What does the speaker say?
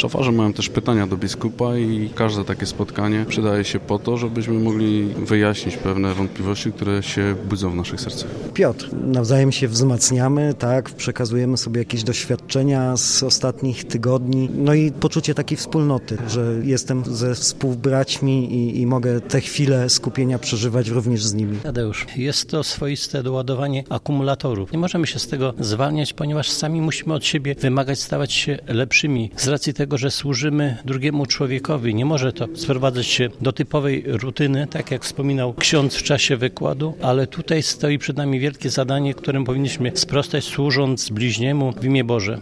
Szafarze mają też pytania do biskupa i każde takie spotkanie przydaje się po to, żebyśmy mogli wyjaśnić pewne wątpliwości, które się budzą w naszych sercach. Piotr, nawzajem się wzmacniamy, tak, przekazujemy sobie jakieś doświadczenia z ostatnich tygodni, no i poczucie takiej wspólnoty, że jestem ze współbraćmi i mogę te chwile skupienia przeżywać również z nimi. Tadeusz, jest to swoiste doładowanie akumulatorów. Nie możemy się z tego zwalniać, ponieważ sami musimy od siebie wymagać, stawać się lepszymi. Z racji tego, że służymy drugiemu człowiekowi, nie może to sprowadzać się do typowej rutyny, tak jak wspominał ksiądz w czasie wykładu, ale tutaj stoi przed nami wielkie zadanie, którym powinniśmy sprostać, służąc bliźniemu w imię Boże.